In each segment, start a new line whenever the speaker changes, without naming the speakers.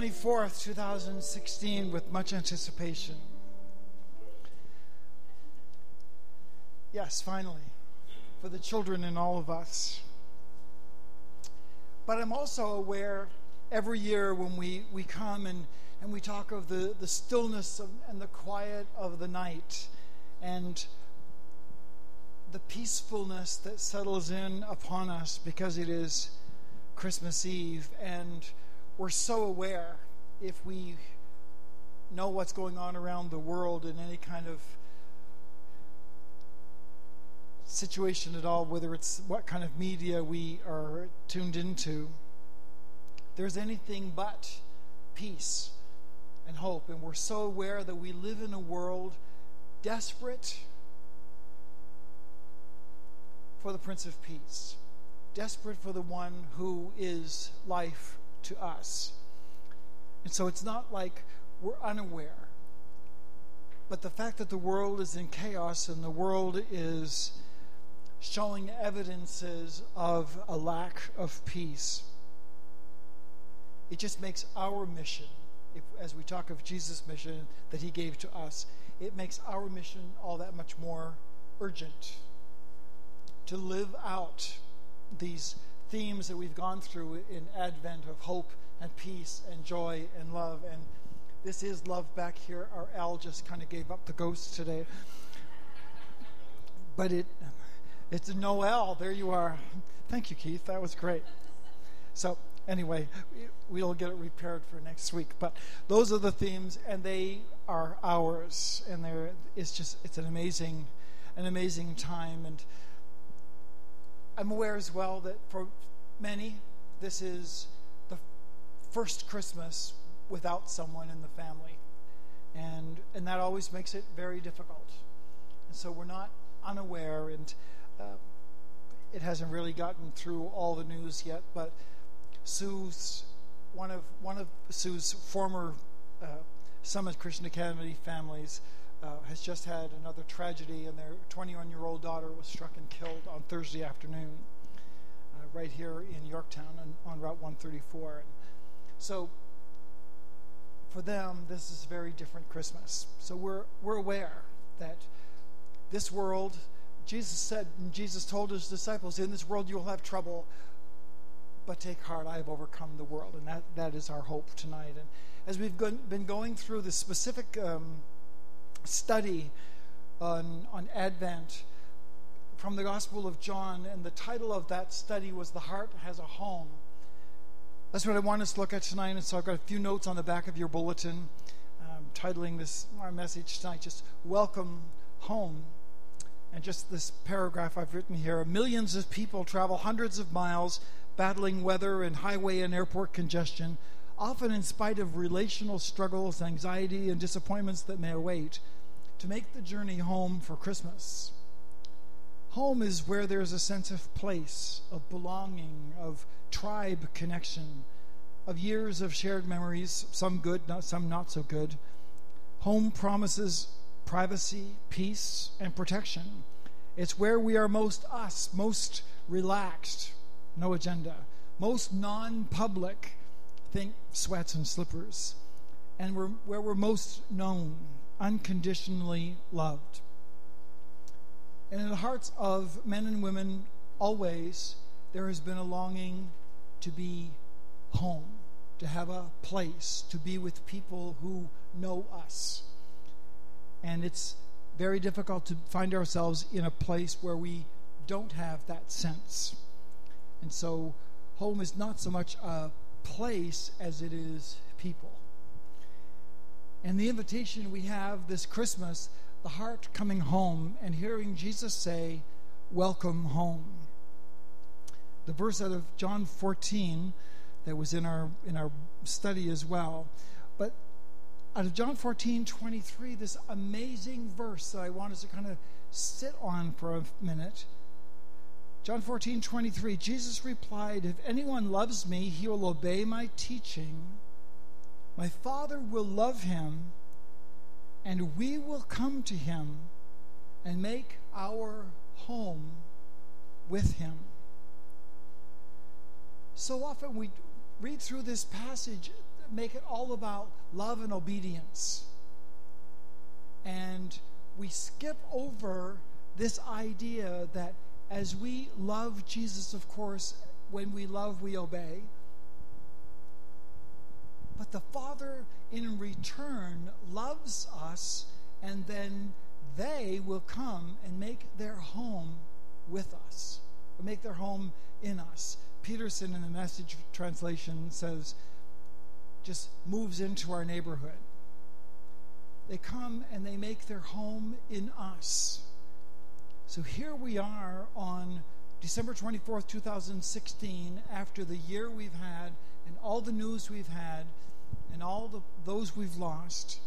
24th, 2016, with much anticipation. Yes, finally, for the children in all of us. But I'm also aware every year when we come and we talk of the stillness and the quiet of the night and the peacefulness that settles in upon us because it is Christmas Eve, and we're so aware, if we know what's going on around the world in any kind of situation at all, whether it's what kind of media we are tuned into, there's anything but peace and hope. And we're so aware that we live in a world desperate for the Prince of Peace, desperate for the one who is life to us. And so it's not like we're unaware, but the fact that the world is in chaos and the world is showing evidences of a lack of peace, it just makes our mission, as we talk of Jesus' mission that he gave to us, it makes our mission all that much more urgent to live out these themes that we've gone through in Advent of hope and peace and joy and love. And this is love back here. Our Al just kind of gave up the ghost today. But it's Noel. There you are. Thank you, Keith. That was great. So anyway, we'll get it repaired for next week. But those are the themes, and they are ours. And it's an amazing time. And I'm aware as well that for many, this is the first Christmas without someone in the family. And that always makes it very difficult. And so we're not unaware, and it hasn't really gotten through all the news yet, but one of Sue's former Summit Christian Academy families has just had another tragedy, and their 21-year-old daughter was struck and killed on Thursday afternoon right here in Yorktown on Route 134. And so for them, this is a very different Christmas. So we're aware that this world, Jesus told his disciples, in this world you will have trouble, but take heart, I have overcome the world. And that is our hope tonight. And as we've been going through the specific study on Advent from the Gospel of John, and the title of that study was The Heart Has a Home. That's what I want us to look at tonight. And so I've got a few notes on the back of your bulletin, titling our message tonight, just Welcome Home. And just this paragraph I've written here: millions of people travel hundreds of miles, battling weather and highway and airport congestion, often in spite of relational struggles, anxiety, and disappointments that may await, to make the journey home for Christmas. Home is where there's a sense of place, of belonging, of tribe connection, of years of shared memories, some good, some not so good. Home promises privacy, peace, and protection. It's where we are most us, most relaxed, no agenda, most non-public, think sweats and slippers, and where we're most known, unconditionally loved. And in the hearts of men and women, always, there has been a longing to be home, to have a place, to be with people who know us. And it's very difficult to find ourselves in a place where we don't have that sense. And so home is not so much a place as it is people. And the invitation we have this Christmas, the heart coming home and hearing Jesus say, welcome home. The verse out of John 14 that was in our study as well. But out of John 14:23, this amazing verse that I want us to kind of sit on for a minute. John 14:23, Jesus replied, if anyone loves me, he will obey my teaching. My Father will love him, and we will come to him and make our home with him. So often we read through this passage, make it all about love and obedience. And we skip over this idea that as we love Jesus, of course, when we love, we obey. But the Father, in return, loves us, and then they will come and make their home with us, or make their home in us. Peterson, in the Message translation, says, just moves into our neighborhood. They come and they make their home in us. So here we are on December 24th, 2016, after the year we've had and all the news we've had and all those we've lost.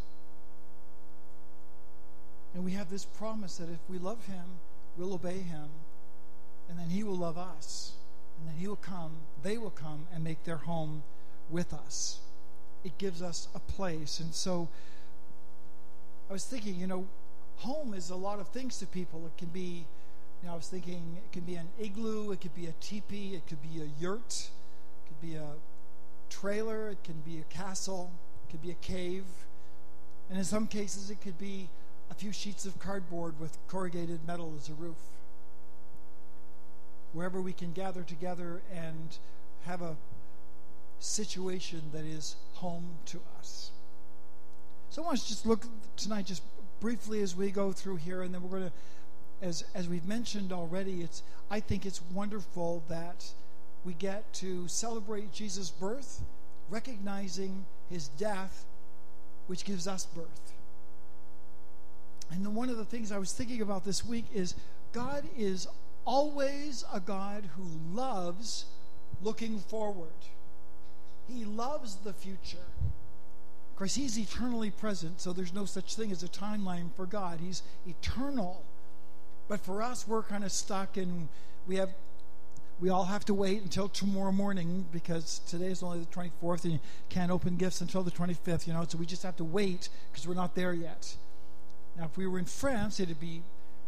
And we have this promise that if we love him, we'll obey him, and then he will love us, and then they will come and make their home with us. It gives us a place. And so I was thinking, home is a lot of things to people. It can be, I was thinking it could be an igloo, it could be a teepee, it could be a yurt, it could be a trailer, it can be a castle, it could be a cave, and in some cases it could be a few sheets of cardboard with corrugated metal as a roof. Wherever we can gather together and have a situation that is home to us. So I want to just look tonight just briefly as we go through here, and then we're going to, as we've mentioned already, I think it's wonderful that we get to celebrate Jesus' birth, recognizing his death, which gives us birth. And then one of the things I was thinking about this week is God is always a God who loves looking forward. He loves the future. Of course, he's eternally present, so there's no such thing as a timeline for God. He's eternal. But for us, we're kind of stuck, and we all have to wait until tomorrow morning, because today is only the 24th, and you can't open gifts until the 25th, so we just have to wait because we're not there yet. Now, if we were in France, it'd be,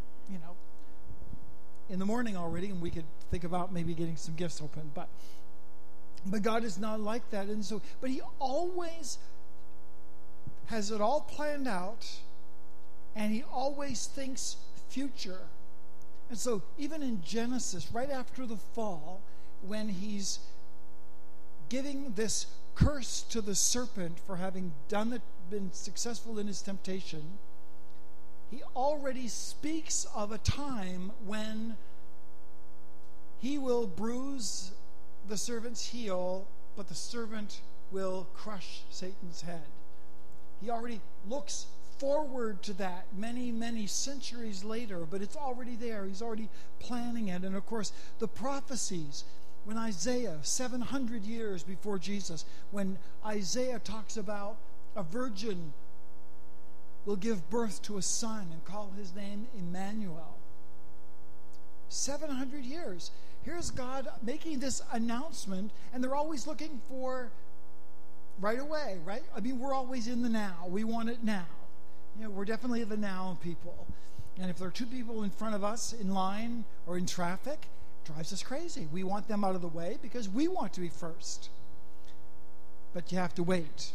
in the morning already, and we could think about maybe getting some gifts open. But God is not like that, and so, but he always has it all planned out, and he always thinks future. And so even in Genesis, right after the fall, when he's giving this curse to the serpent for having been successful in his temptation, he already speaks of a time when he will bruise the servant's heel, but the servant will crush Satan's head. He already looks forward to that many, many centuries later, but it's already there. He's already planning it. And of course, the prophecies, when Isaiah, 700 years before Jesus, when Isaiah talks about a virgin will give birth to a son and call his name Emmanuel. 700 years. Here's God making this announcement, and they're always looking for right away, right? I mean, we're always in the now. We want it now. We're definitely the now people. And if there are two people in front of us in line or in traffic, it drives us crazy. We want them out of the way because we want to be first. But you have to wait.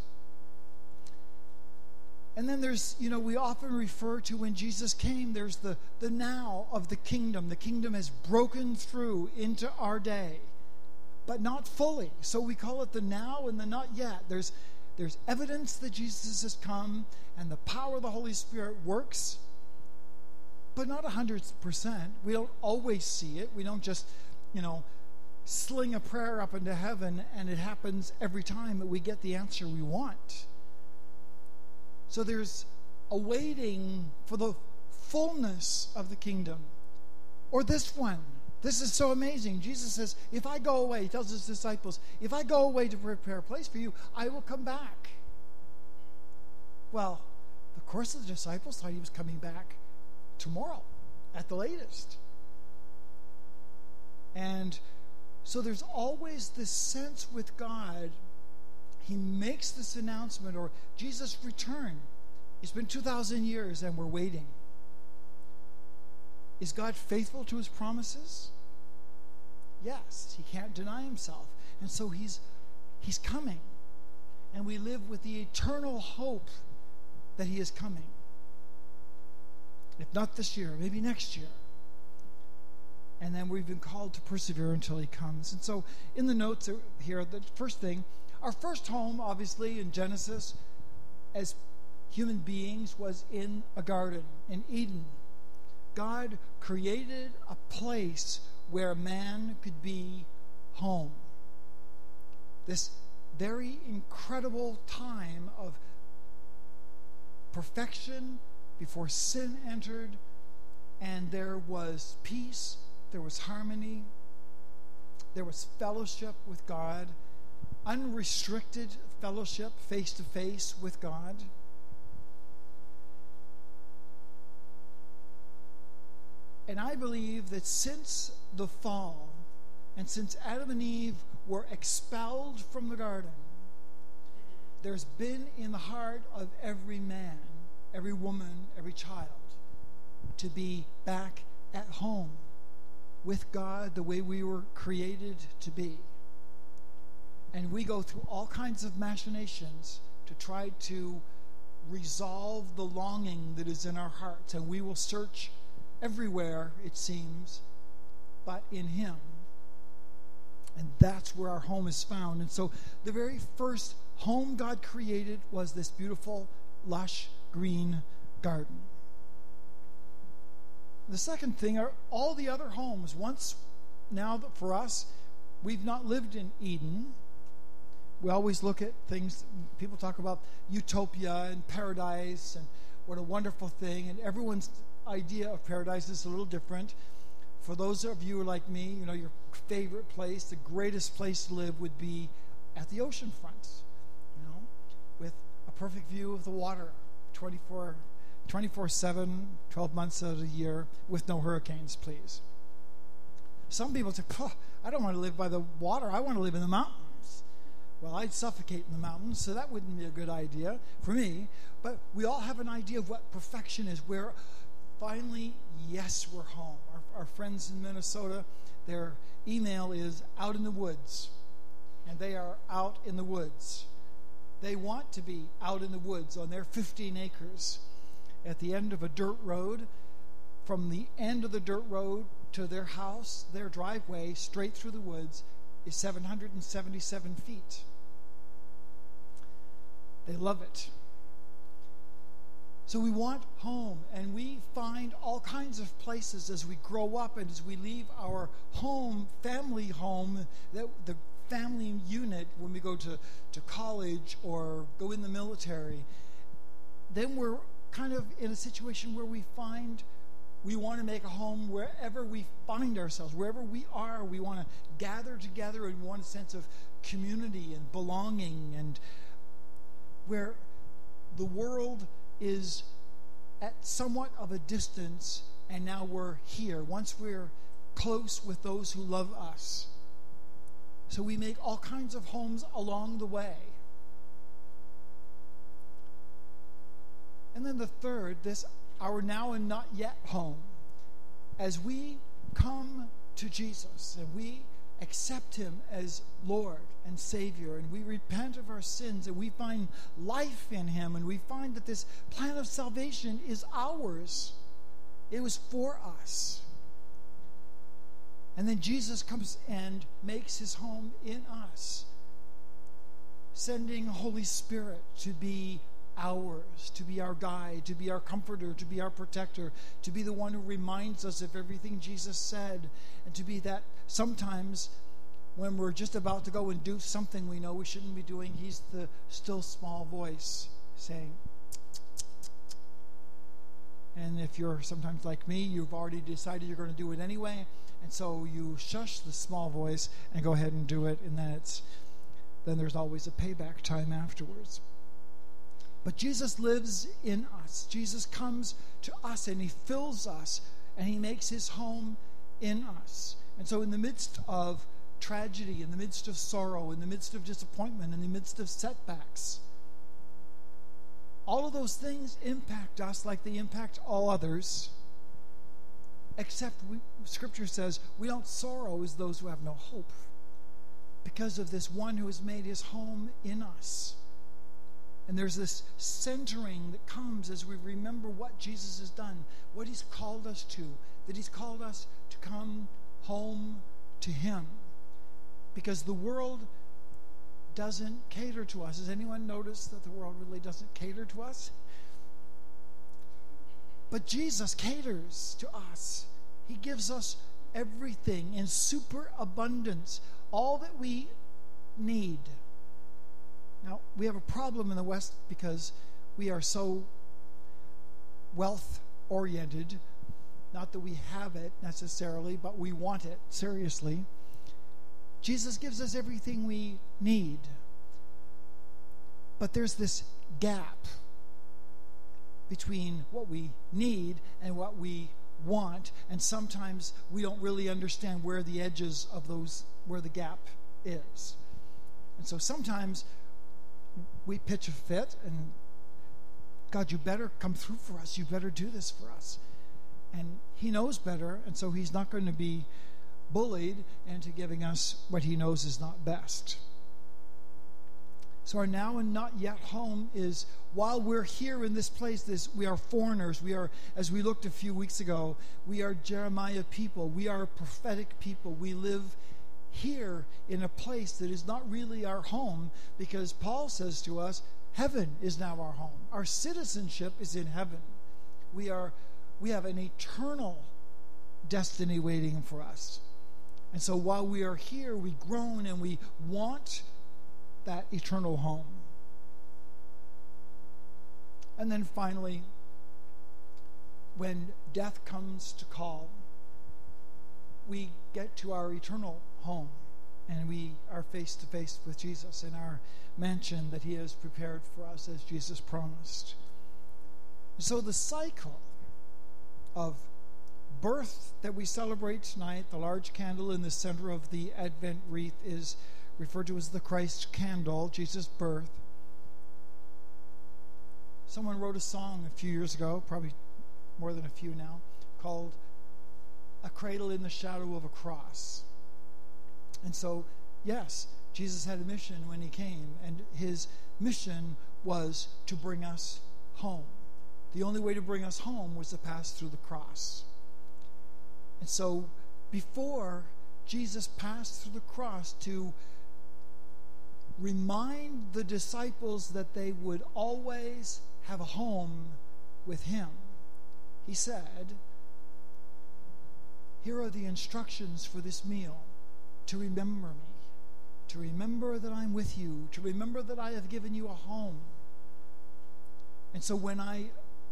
And then there's, we often refer to when Jesus came, there's the now of the kingdom. The kingdom has broken through into our day, but not fully. So we call it the now and the not yet. There's evidence that Jesus has come and the power of the Holy Spirit works, but not 100%. We don't always see it. We don't just, sling a prayer up into heaven and it happens every time that we get the answer we want. So there's a waiting for the fullness of the kingdom. Or this one. This is so amazing. Jesus says, if I go away, he tells his disciples, if I go away to prepare a place for you, I will come back. Well, of course the disciples thought he was coming back tomorrow at the latest. And so there's always this sense with God. He makes this announcement, or Jesus' return. It's been 2,000 years and we're waiting. Is God faithful to his promises? Yes, he can't deny himself. And so he's coming. And we live with the eternal hope that he is coming. If not this year, maybe next year. And then we've been called to persevere until he comes. And so in the notes here, the first thing, our first home, obviously, in Genesis, as human beings, was in a garden, in Eden. God created a place where man could be home. This very incredible time of perfection before sin entered, and there was peace, there was harmony, there was fellowship with God, unrestricted fellowship face to face with God. And I believe that since the fall, and since Adam and Eve were expelled from the garden, there's been in the heart of every man, every woman, every child, to be back at home with God the way we were created to be. And we go through all kinds of machinations to try to resolve the longing that is in our hearts. And we will search everywhere, it seems, but in him. And that's where our home is found. And so the very first home God created was this beautiful, lush, green garden. The second thing are all the other homes. Now that for us, we've not lived in Eden. We always look at things, people talk about utopia and paradise and what a wonderful thing. And everyone's idea of paradise is a little different. For those of you like me, your favorite place, the greatest place to live would be at the ocean front, with a perfect view of the water, 24/7, 12 months out of the year, with no hurricanes, please. Some people say, I don't want to live by the water. I want to live in the mountains. Well, I'd suffocate in the mountains, so that wouldn't be a good idea for me. But we all have an idea of what perfection is, where finally, yes, we're home. Our friends in Minnesota, their email is out in the woods, and they are out in the woods. They want to be out in the woods on their 15 acres at the end of a dirt road. From the end of the dirt road to their house, their driveway, straight through the woods, is 777 feet. They love it. So we want home, and we find all kinds of places as we grow up and as we leave our home, family home, the family unit, when we go to college or go in the military. Then we're kind of in a situation where we find we want to make a home wherever we find ourselves, wherever we are. We want to gather together, and we want a sense of community and belonging, and where the world is at somewhat of a distance, and now we're here. Once we're close with those who love us. So we make all kinds of homes along the way. And then the third, this our now and not yet home. As we come to Jesus and we accept him as Lord and Savior, and we repent of our sins, and we find life in him, and we find that this plan of salvation is ours. It was for us. And then Jesus comes and makes his home in us, sending Holy Spirit to be ours, to be our guide, to be our comforter, to be our protector, to be the one who reminds us of everything Jesus said, and to be that sometimes when we're just about to go and do something we know we shouldn't be doing, he's the still small voice saying, and if you're sometimes like me, you've already decided you're going to do it anyway, and so you shush the small voice and go ahead and do it, and then there's always a payback time afterwards. But Jesus lives in us. Jesus comes to us, and he fills us, and he makes his home in us. And so in the midst of tragedy, in the midst of sorrow, in the midst of disappointment, in the midst of setbacks, all of those things impact us like they impact all others, except Scripture says we don't sorrow as those who have no hope, because of this one who has made his home in us, And there's this centering that comes as we remember what Jesus has done, what he's called us to, that he's called us to come home to him. Because the world doesn't cater to us. Has anyone noticed that the world really doesn't cater to us? But Jesus caters to us. He gives us everything in superabundance, all that we need. Now, we have a problem in the West because we are so wealth-oriented. Not that we have it necessarily, but we want it seriously. Jesus gives us everything we need. But there's this gap between what we need and what we want, and sometimes we don't really understand where the edges of those, where the gap is. And so sometimes we pitch a fit and, God, you better come through for us. You better do this for us. And he knows better, and so he's not going to be bullied into giving us what he knows is not best. So our now and not yet home is, while we're here in this place, we are foreigners. We are, as we looked a few weeks ago, we are Jeremiah people. We are prophetic people. We live here in a place that is not really our home, because Paul says to us, heaven is now our home. Our citizenship is in heaven. We have an eternal destiny waiting for us. And so while we are here, we groan and we want that eternal home. And then finally, when death comes to call, we get to our eternal home, and we are face to face with Jesus in our mansion that he has prepared for us as Jesus promised. So the cycle of birth that we celebrate tonight, the large candle in the center of the Advent wreath, is referred to as the Christ candle, Jesus' birth. Someone wrote a song a few years ago, probably more than a few now, called A Cradle in the Shadow of a Cross. And so, yes, Jesus had a mission when he came, and his mission was to bring us home. The only way to bring us home was to pass through the cross. And so, before Jesus passed through the cross to remind the disciples that they would always have a home with him, he said, here are the instructions for this meal: to remember me, to remember that I'm with you, to remember that I have given you a home. And so when I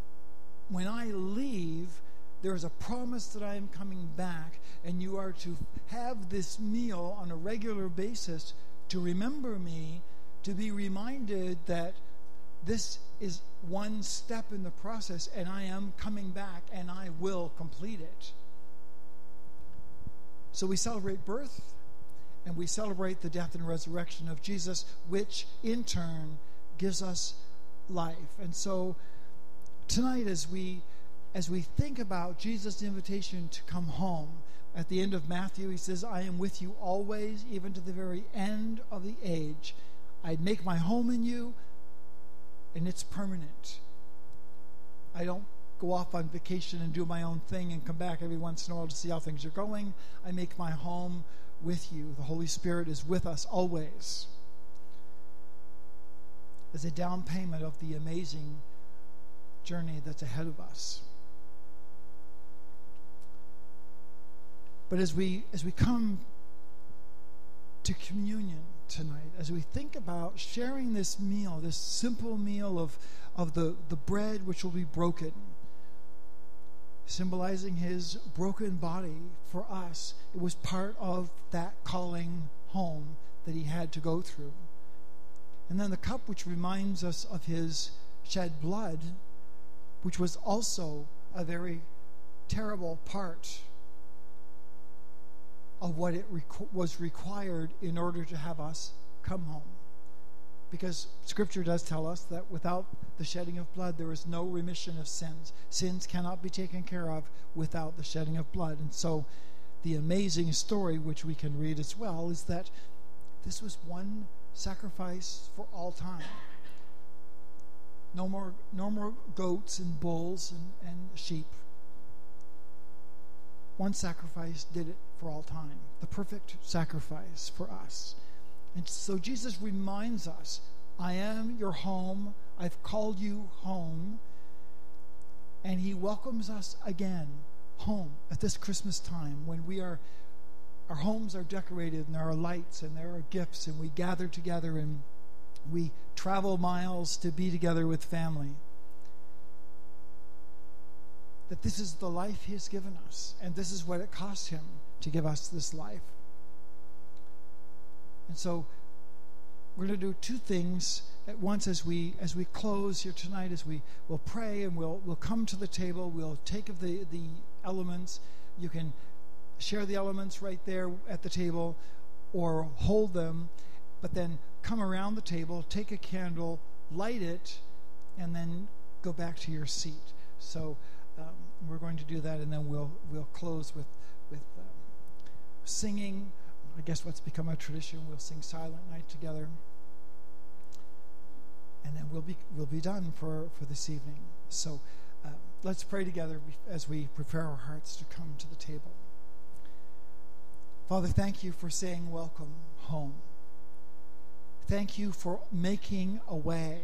leave, there is a promise that I am coming back, and you are to have this meal on a regular basis to remember me, to be reminded that this is one step in the process, and I am coming back, and I will complete it. So we celebrate birth, and we celebrate the death and resurrection of Jesus, which in turn gives us life. And so tonight, as we think about Jesus' invitation to come home, at the end of Matthew, he says, I am with you always, even to the very end of the age. I make my home in you, and it's permanent. I don't go off on vacation and do my own thing and come back every once in a while to see how things are going. I make my home with you. The Holy Spirit is with us always, as a down payment of the amazing journey that's ahead of us. But as we come to communion tonight, as we think about sharing this meal, this simple meal of the bread which will be broken, symbolizing his broken body for us, it was part of that calling home that he had to go through. And then the cup which reminds us of his shed blood, which was also a very terrible part of what it was required in order to have us come home. Because Scripture does tell us that without the shedding of blood, there is no remission of sins. Sins cannot be taken care of without the shedding of blood. And so the amazing story, which we can read as well, is that this was one sacrifice for all time. No more goats and bulls and sheep. One sacrifice did it for all time. The perfect sacrifice for us. And so Jesus reminds us, I am your home. I've called you home. And he welcomes us again home at this Christmas time when our homes are decorated and there are lights and there are gifts and we gather together and we travel miles to be together with family. That this is the life he has given us, and this is what it cost him to give us this life. And so we're going to do two things at once as we close here tonight, as we'll pray and we'll come to the table. We'll take of the elements. You can share the elements right there at the table or hold them, but then come around the table, take a candle, light it, and then go back to your seat. So we're going to do that, and then we'll close with singing. I guess what's become a tradition, we'll sing Silent Night together, and then we'll be done for this evening. So let's pray together as we prepare our hearts to come to the table. Father, thank you for saying welcome home. Thank you for making a way.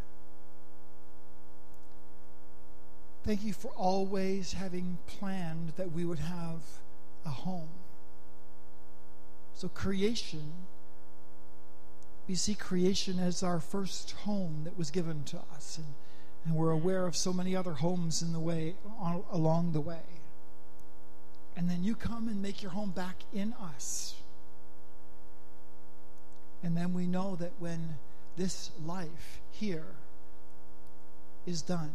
Thank you for always having planned that we would have a home. So creation, we see creation as our first home that was given to us, and we're aware of so many other homes in the way, along the way. And then you come and make your home back in us. And then we know that when this life here is done,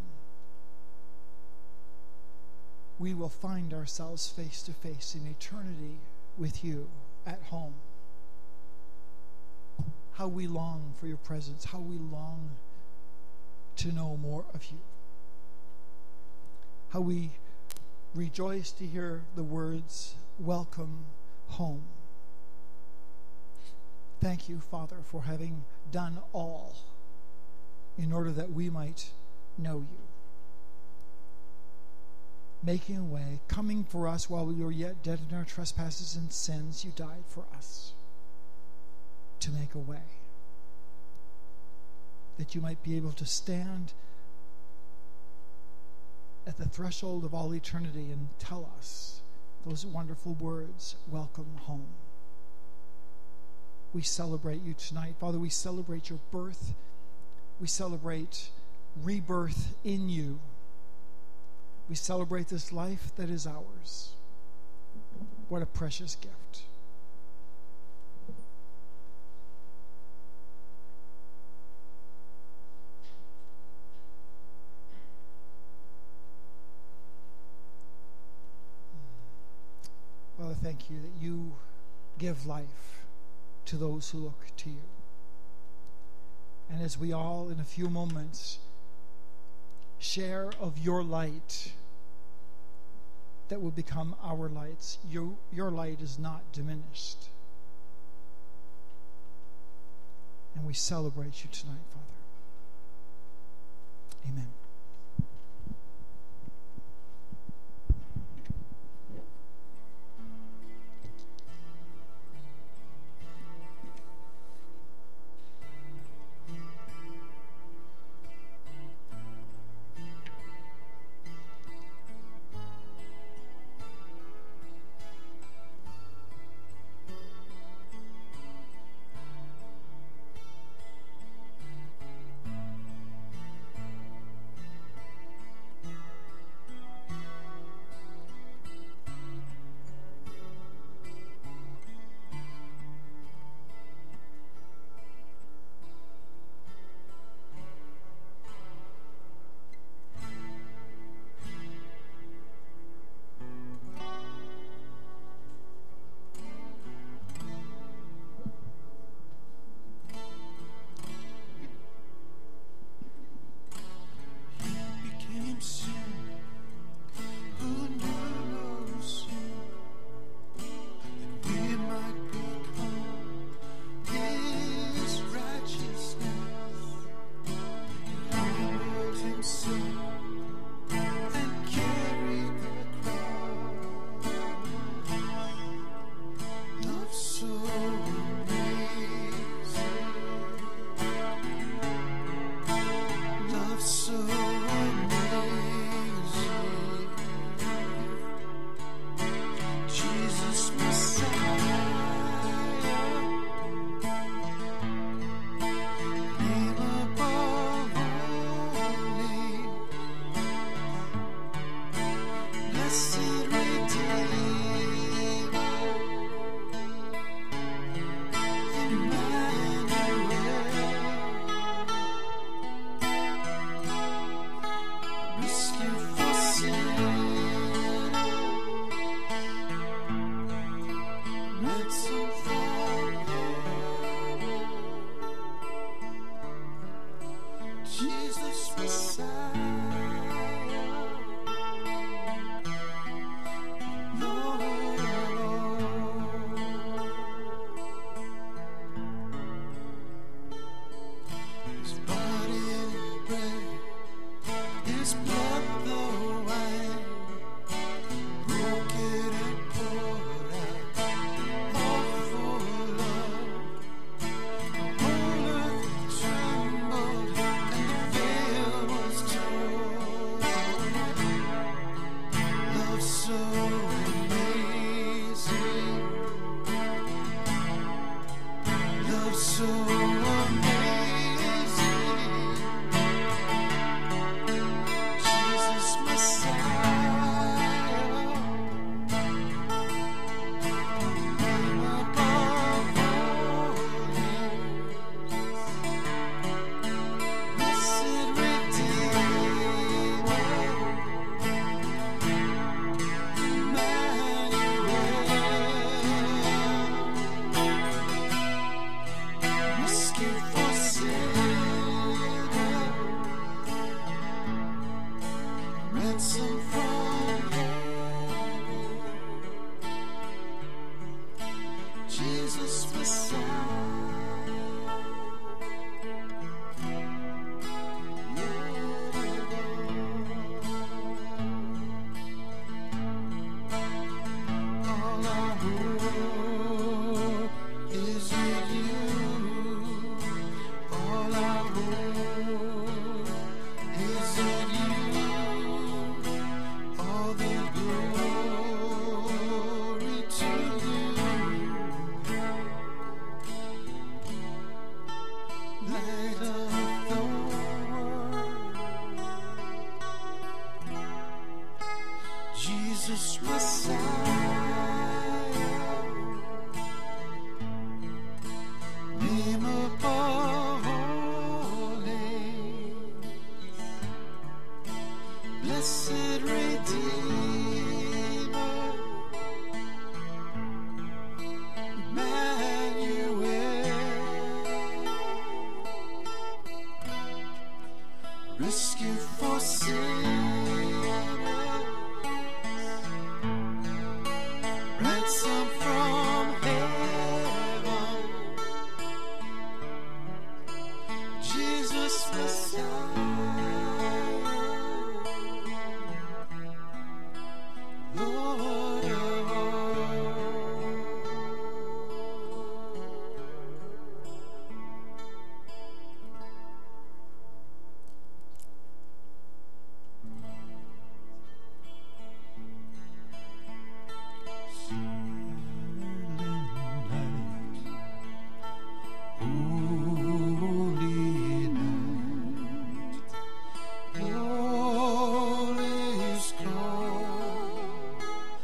we will find ourselves face to face in eternity with you at home. How we long for your presence, how we long to know more of you. How we rejoice to hear the words, welcome home. Thank you, Father, for having done all in order that we might know you. Making a way, coming for us while we were yet dead in our trespasses and sins, you died for us to make a way. That you might be able to stand at the threshold of all eternity and tell us those wonderful words, welcome home. We celebrate you tonight. Father, we celebrate your birth. We celebrate rebirth in you. We celebrate this life that is ours. What a precious gift. Father, thank you that you give life to those who look to you. And as we all, in a few moments, share of your light that will become our lights, your light is not diminished. And we celebrate you tonight, Father. Amen.
Jesus Messiah, name above all names, blessed Redeemer, Emmanuel, rescue for sinners, ransom from heaven, Jesus Messiah, Lord of all. Holy night, all is calm,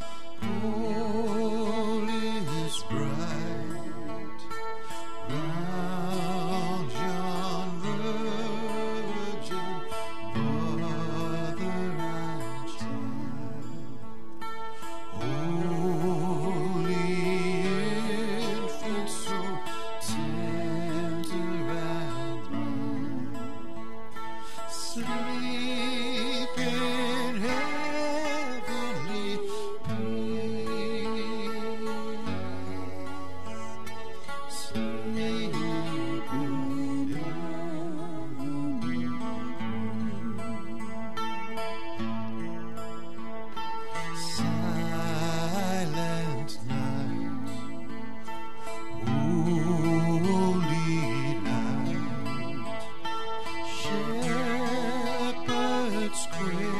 all is bright, round yon virgin mother and child. Holy infant, so tender and mild, sleep in heavenly peace, sleep in heavenly peace. Silent night, holy night, shepherds pray,